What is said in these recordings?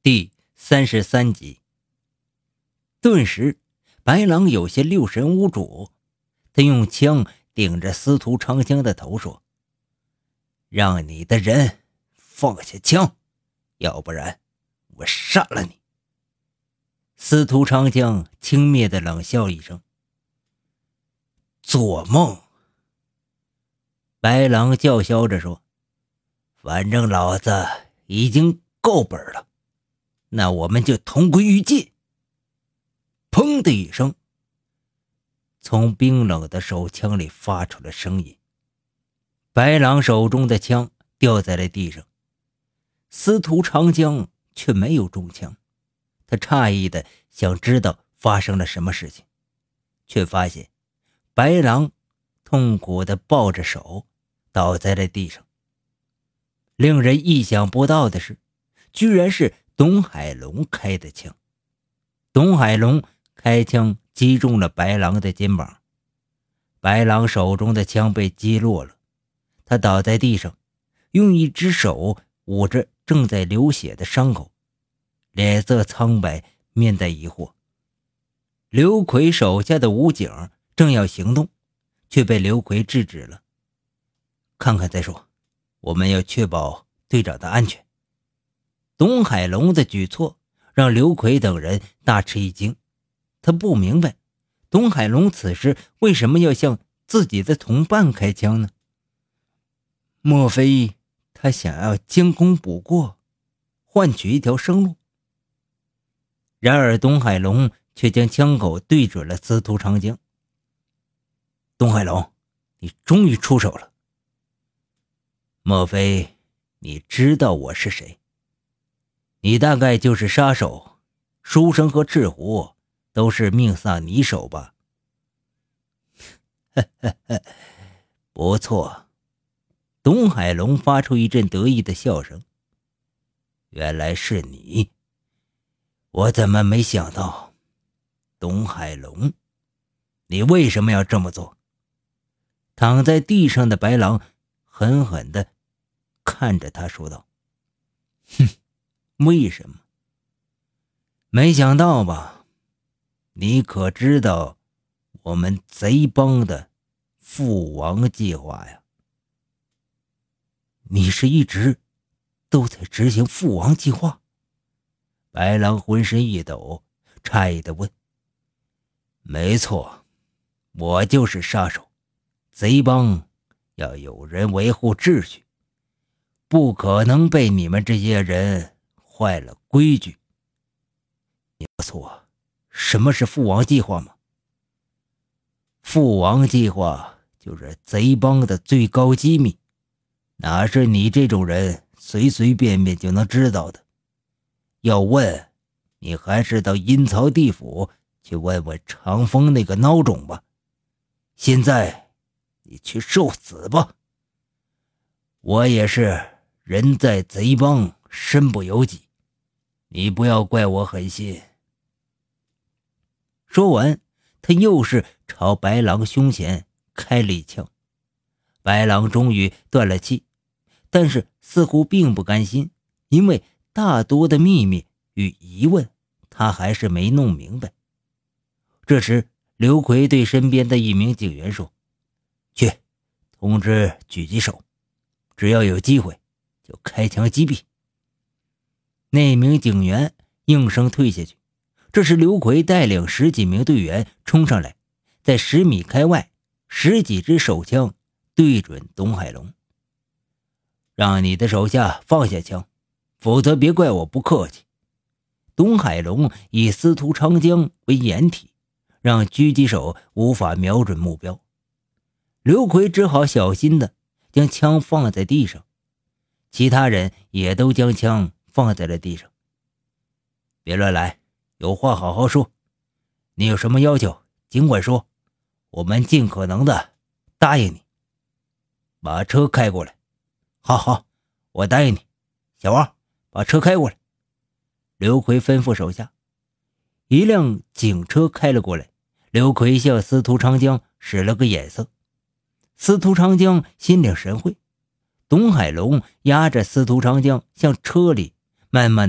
第33集。顿时白狼有些六神无主，他用枪顶着司徒长江的头说：让你的人放下枪，要不然我杀了你。司徒长江轻蔑地冷笑一声：做梦。白狼叫嚣着说：反正老子已经够本了，那我们就同归于尽。砰的一声，从冰冷的手枪里发出了声音，白狼手中的枪掉在了地上，司徒长江却没有中枪。他诧异的想知道发生了什么事情，却发现白狼痛苦地抱着手倒在了地上。令人意想不到的是，居然是董海龙开的枪。董海龙开枪击中了白狼的肩膀，白狼手中的枪被击落了，他倒在地上，用一只手捂着正在流血的伤口，脸色苍白，面带疑惑。刘奎手下的武警正要行动，却被刘奎制止了。看看再说，我们要确保队长的安全。董海龙的举措让刘奎等人大吃一惊，他不明白董海龙此时为什么要向自己的同伴开枪呢？莫非他想要将功补过，换取一条生路？然而董海龙却将枪口对准了司徒长江。董海龙，你终于出手了。莫非你知道我是谁？你大概就是杀手，书生和赤狐都是命丧你手吧？不错。董海龙发出一阵得意的笑声。原来是你，我怎么没想到？董海龙，你为什么要这么做？躺在地上的白狼狠狠地看着他说道：哼，为什么？没想到吧？你可知道我们贼帮的父王计划呀？你是一直都在执行父王计划？白狼浑身一抖，诧异地问。没错，我就是杀手。贼帮要有人维护秩序，不可能被你们这些人坏了规矩。你告诉我，什么是父王计划吗？父王计划就是贼帮的最高机密，哪是你这种人随随便便就能知道的？要问，你还是到阴曹地府去问问长风那个孬种吧。现在你去受死吧！我也是人在贼帮，身不由己，你不要怪我狠心。说完，他又是朝白狼胸前开了一枪。白狼终于断了气，但是似乎并不甘心，因为大多的秘密与疑问他还是没弄明白。这时刘奎对身边的一名警员说：去通知狙击手，只要有机会就开枪击毙。那名警员应声退下去。这时刘奎带领10几名队员冲上来，在10米开外10几支手枪对准董海龙。让你的手下放下枪，否则别怪我不客气。董海龙以司徒长江为掩体，让狙击手无法瞄准目标。刘奎只好小心地将枪放在地上，其他人也都将枪放在了地上。别乱来，有话好好说，你有什么要求尽管说，我们尽可能的答应你。把车开过来。好，我答应你。小王，把车开过来。刘奎吩咐手下。一辆警车开了过来，刘奎向司徒长江使了个眼色。司徒长江心领神会，董海龙压着司徒长江向车里慢慢的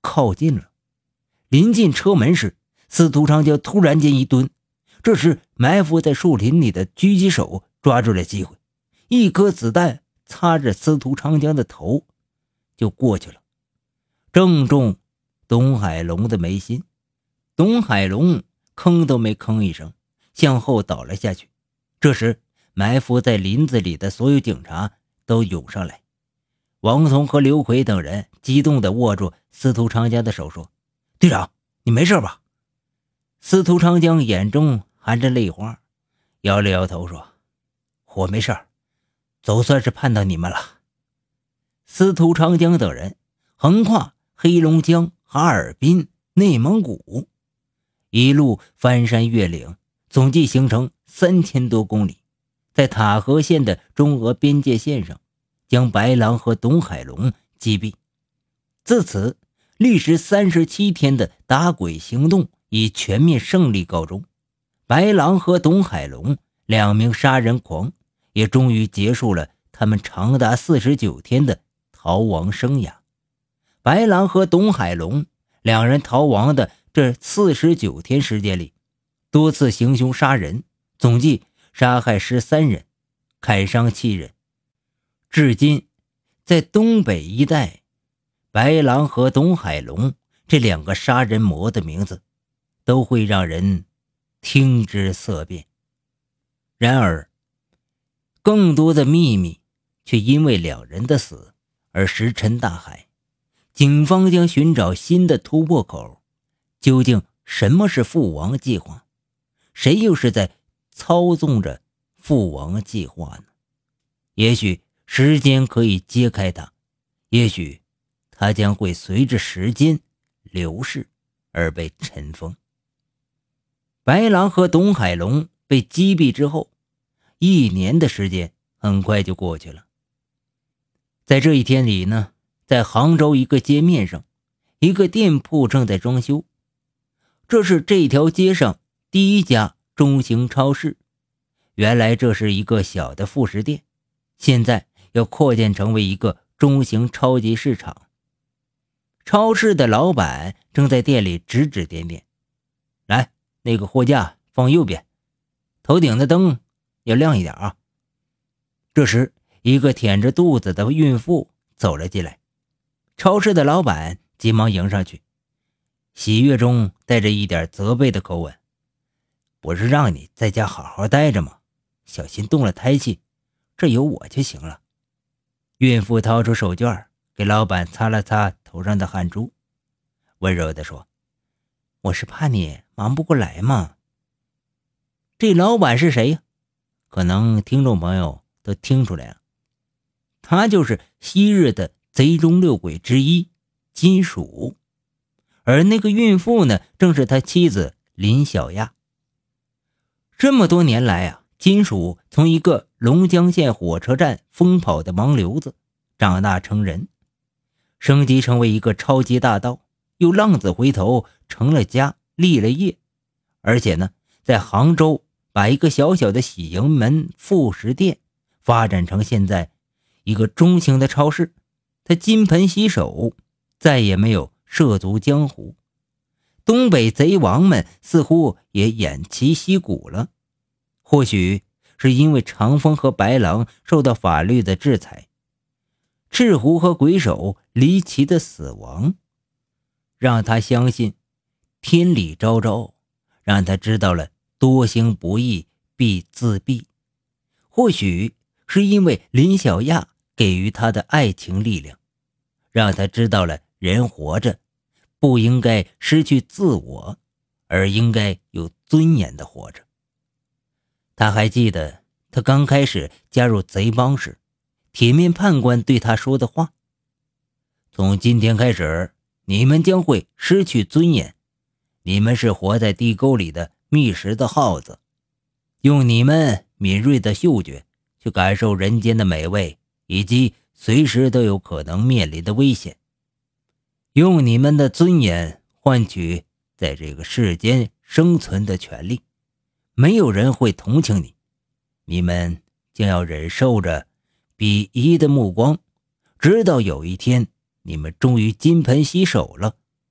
靠近了。临近车门时，司徒长江突然间一蹲，这时埋伏在树林里的狙击手抓住了机会，一颗子弹擦着司徒长江的头就过去了，正中董海龙的眉心。董海龙吭都没吭一声，向后倒了下去。这时埋伏在林子里的所有警察都涌上来，王松和刘奎等人激动地握住司徒长江的手说：队长，你没事吧？司徒长江眼中含着泪花，摇了摇头说：我没事，总算是盼到你们了。司徒长江等人横跨黑龙江、哈尔滨、内蒙古，一路翻山越岭，总计行程3000多公里，在塔河县的中俄边界线上将白狼和董海龙击毙。自此历时37天的打鬼行动以全面胜利告终，白狼和董海龙2名杀人狂也终于结束了他们长达49天的逃亡生涯。白狼和董海龙2人逃亡的这49天时间里，多次行凶杀人，总计杀害13人，砍伤7人。至今在东北一带，白狼和董海龙这2个杀人魔的名字都会让人听之色变。然而更多的秘密却因为2人的死而石沉大海。警方将寻找新的突破口，究竟什么是父王计划？谁又是在操纵着父王计划呢？也许时间可以揭开它，也许它将会随着时间流逝而被尘封。白狼和董海龙被击毙之后，1年的时间很快就过去了。在这一天里呢，在杭州一个街面上，一个店铺正在装修。这是这条街上第1家中型超市。原来这是一个小的副食店，现在要扩建成为一个中型超级市场。超市的老板正在店里指指点点：来，那个货架放右边，头顶的灯要亮一点啊。这时一个腆着肚子的孕妇走了进来，超市的老板急忙迎上去，喜悦中带着一点责备的口吻：不是让你在家好好待着吗？小心动了胎气，这有我就行了。孕妇掏出手绢给老板擦了擦头上的汗珠，温柔地说：我是怕你忙不过来嘛。这老板是谁呀？可能听众朋友都听出来了，他就是昔日的贼中6鬼之一金属，而那个孕妇呢，正是他妻子林小亚。这么多年来啊，金属从一个龙江县火车站疯跑的盲流子长大成人，升级成为一个超级大盗，又浪子回头成了家立了业，而且呢，在杭州把一个小小的喜盈门副食店发展成现在一个中型的超市。他金盆洗手，再也没有涉足江湖。东北贼王们似乎也偃旗息鼓了，或许是因为长风和白狼受到法律的制裁，赤狐和鬼手离奇的死亡让他相信天理昭昭，让他知道了多行不义必自毙。或许是因为林小亚给予他的爱情力量，让他知道了人活着不应该失去自我，而应该有尊严的活着。他还记得他刚开始加入贼帮时，铁面判官对他说的话：从今天开始，你们将会失去尊严，你们是活在地沟里的觅食的耗子，用你们敏锐的嗅觉去感受人间的美味，以及随时都有可能面临的危险，用你们的尊严换取在这个世间生存的权利。没有人会同情你，你们将要忍受着鄙夷的目光，直到有一天你们终于金盆洗手了，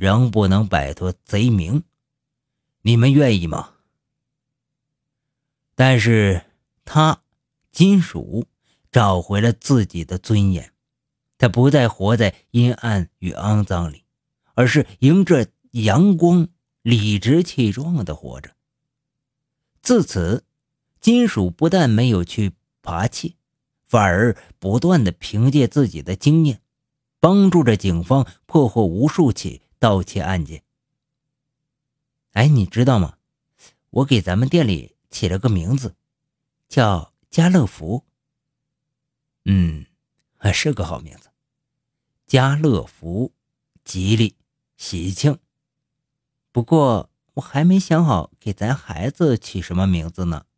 仍不能摆脱贼名，你们愿意吗？但是金属找回了自己的尊严，他不再活在阴暗与肮脏里，而是迎着阳光理直气壮地活着。自此，金属不但没有去扒窃，反而不断地凭借自己的经验，帮助着警方破获无数起盗窃案件。哎，你知道吗？我给咱们店里起了个名字，叫家乐福。还是个好名字。家乐福，吉利，喜庆。不过我还没想好给咱孩子起什么名字呢。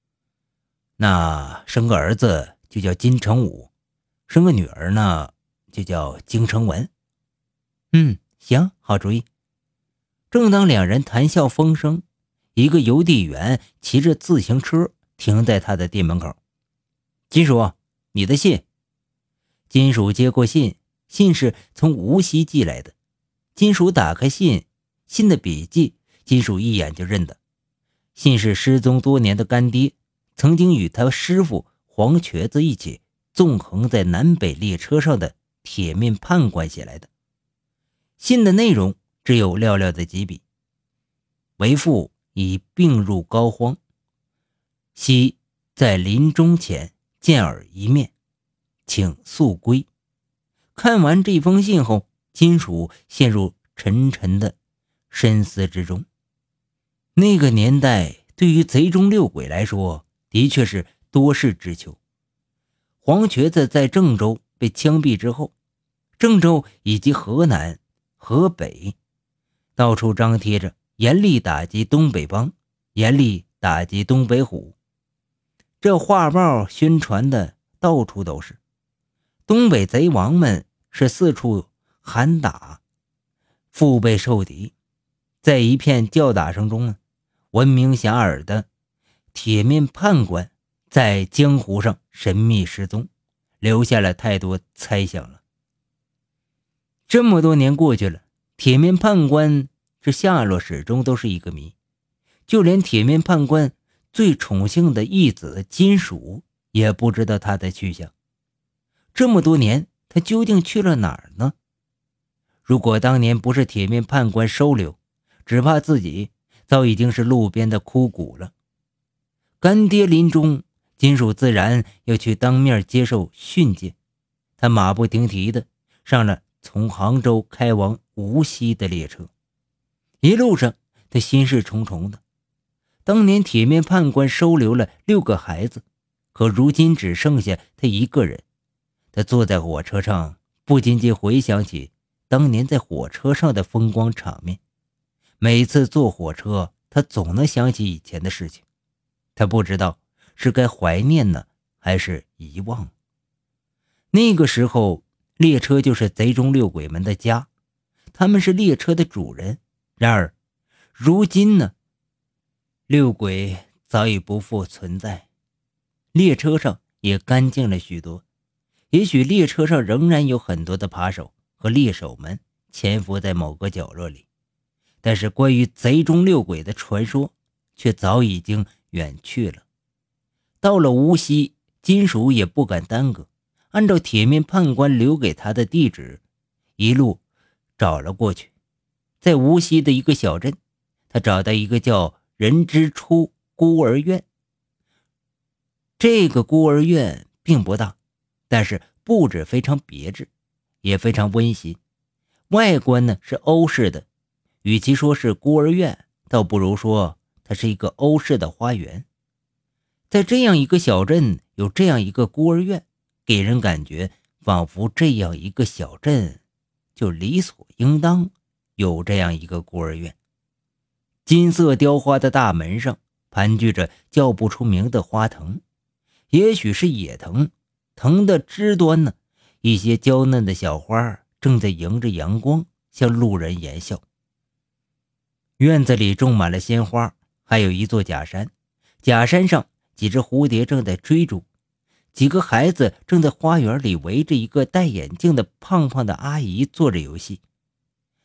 那生个儿子就叫金城武，生个女儿呢就叫金城文。行，好主意。正当两人谈笑风生，一个邮递员骑着自行车停在他的店门口。金属，你的信。金属接过信，信是从无锡寄来的。金属打开信的笔记，金属一眼就认得。信是失踪多年的干爹曾经与他师傅黄瘸子一起纵横在南北列车上的铁面判官写来的。信的内容只有寥寥的几笔：为父已病入膏肓，昔在临终前见尔一面，请速归。看完这封信后，金属陷入沉沉的深思之中。那个年代对于贼中六鬼来说，的确是多事之秋。黄瘸子在郑州被枪毙之后，郑州以及河南、河北到处张贴着严厉打击东北帮，严厉打击东北虎。这画报宣传的到处都是，东北贼王们是四处喊打，腹背受敌。在一片叫打声中，闻名遐迩的铁面判官在江湖上神秘失踪，留下了太多猜想了。这么多年过去了，铁面判官这下落始终都是一个谜，就连铁面判官最宠幸的义子金属也不知道他的去向。这么多年，他究竟去了哪儿呢？如果当年不是铁面判官收留，只怕自己早已经是路边的枯骨了。干爹临终，金属自然要去当面接受训诫。他马不停蹄的上了从杭州开往无锡的列车，一路上他心事重重的。当年铁面判官收留了6个孩子，可如今只剩下他一个人。他坐在火车上，不禁回想起当年在火车上的风光场面。每次坐火车，他总能想起以前的事情。他不知道是该怀念呢，还是遗忘。那个时候，列车就是贼中六鬼们的家，他们是列车的主人。然而如今呢，六鬼早已不复存在，列车上也干净了许多。也许列车上仍然有很多的扒手和猎手们潜伏在某个角落里，但是关于贼中六鬼的传说却早已经远去了。到了无锡，金属也不敢耽搁，按照铁面判官留给他的地址，一路找了过去。在无锡的一个小镇，他找到一个叫人之初孤儿院。这个孤儿院并不大，但是布置非常别致，也非常温馨。外观呢是欧式的，与其说是孤儿院，倒不如说它是一个欧式的花园。在这样一个小镇有这样一个孤儿院，给人感觉仿佛这样一个小镇就理所应当有这样一个孤儿院。金色雕花的大门上盘踞着叫不出名的花藤，也许是野藤，藤的枝端呢，一些娇嫩的小花正在迎着阳光向路人言笑。院子里种满了鲜花，还有一座假山，假山上几只蝴蝶正在追逐，几个孩子正在花园里围着一个戴眼镜的胖胖的阿姨做着游戏。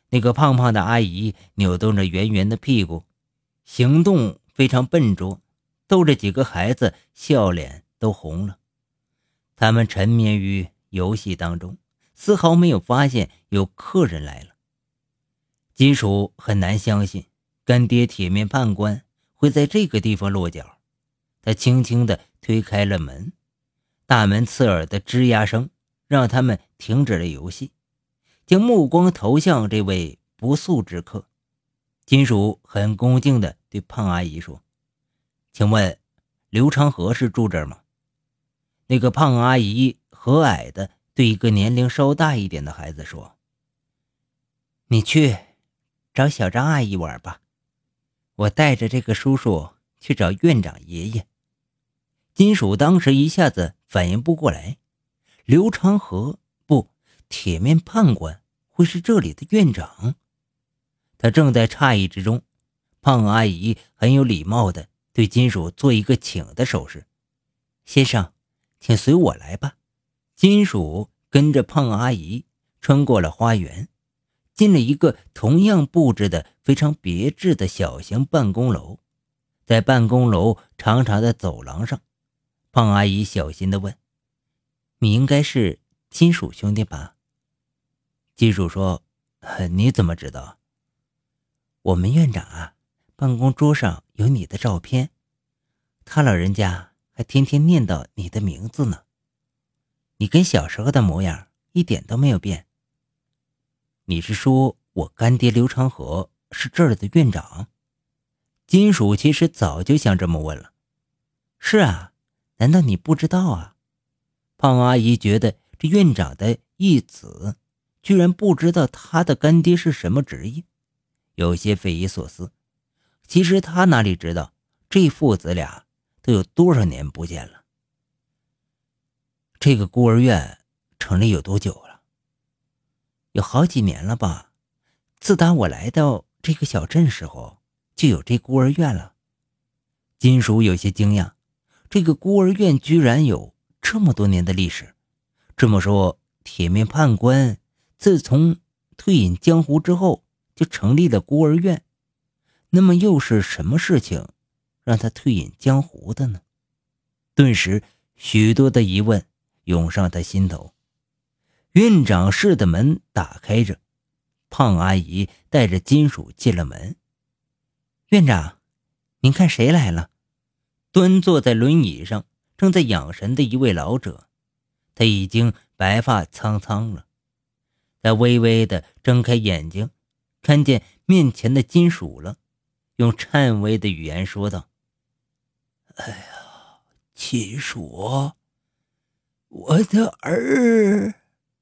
那个胖胖的阿姨扭动着圆圆的屁股，行动非常笨拙，逗着几个孩子笑脸都红了。他们沉湎于游戏当中，丝毫没有发现有客人来了。金属很难相信干爹铁面判官会在这个地方落脚，他轻轻地推开了门，大门刺耳的吱呀声让他们停止了游戏，将目光投向这位不速之客。金属很恭敬地对胖阿姨说：“请问刘长河是住这儿吗？”那个胖阿姨和蔼地对一个年龄稍大一点的孩子说：“你去找小张阿姨玩吧，我带着这个叔叔去找院长爷爷。”金属当时一下子反应不过来，刘长河不，铁面判官会是这里的院长？他正在诧异之中，胖阿姨很有礼貌地对金属做一个请的手势：“先生，请随我来吧。”金属跟着胖阿姨穿过了花园，进了一个同样布置的非常别致的小型办公楼。在办公楼长长的走廊上，胖阿姨小心地问：“你应该是金属兄弟吧？”金属说：“你怎么知道？”“我们院长啊，办公桌上有你的照片，他老人家还天天念叨你的名字呢。你跟小时候的模样一点都没有变。”“你是说我干爹刘长河是这儿的院长？”金属其实早就想这么问了。“是啊，难道你不知道啊？”胖阿姨觉得这院长的义子居然不知道他的干爹是什么职业，有些匪夷所思。其实他哪里知道这父子俩都有多少年不见了。“这个孤儿院成立有多久了？”“有好几年了吧，自打我来到这个小镇时候就有这孤儿院了。”金属有些惊讶，这个孤儿院居然有这么多年的历史。这么说，铁面判官自从退隐江湖之后就成立了孤儿院，那么又是什么事情让他退隐江湖的呢？顿时许多的疑问涌上他心头。院长室的门打开着，胖阿姨带着金属进了门。“院长，您看谁来了？”端坐在轮椅上正在养神的一位老者，他已经白发苍苍了。他微微地睁开眼睛，看见面前的金属了，用颤巍的语言说道：“哎呀，金属，我的儿。”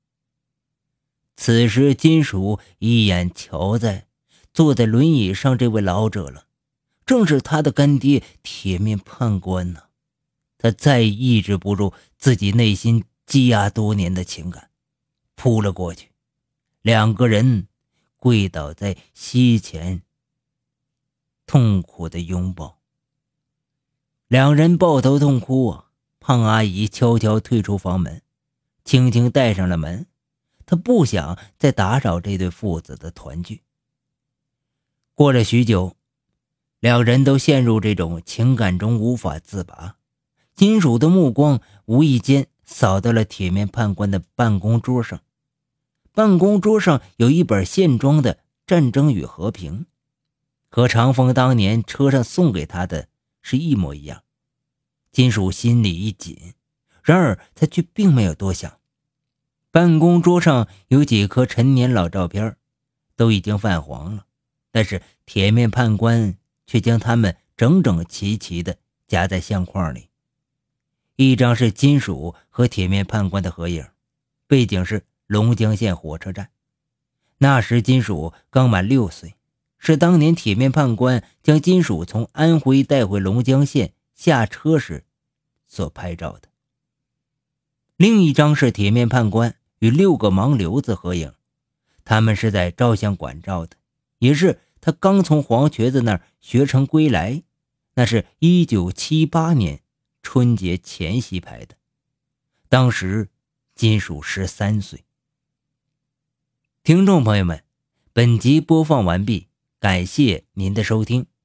此时金属一眼瞧在坐在轮椅上这位老者了，正是他的干爹铁面判官呢。他再抑制不住自己内心积压多年的情感，扑了过去，两个人跪倒在膝前，痛苦的拥抱。两人抱头痛哭啊！胖阿姨悄悄退出房门，轻轻带上了门。她不想再打扰这对父子的团聚。过了许久，两人都陷入这种情感中无法自拔。金属的目光无意间扫到了铁面判官的办公桌上，办公桌上有一本线装的《战争与和平》，和长风当年车上送给他的是一模一样。金属心里一紧，然而他却并没有多想。办公桌上有几颗陈年老照片，都已经泛黄了，但是铁面判官却将它们整整齐齐地夹在相框里。一张是金属和铁面判官的合影，背景是龙江县火车站。那时金属刚满6岁，是当年铁面判官将金属从安徽带回龙江县下车时所拍照的。另一张是铁面判官与6个盲流子合影，他们是在照相馆照的，也是他刚从黄瘸子那儿学成归来，那是1978年春节前夕拍的，当时金属13岁。听众朋友们， 本集播放完毕，感谢您的收听。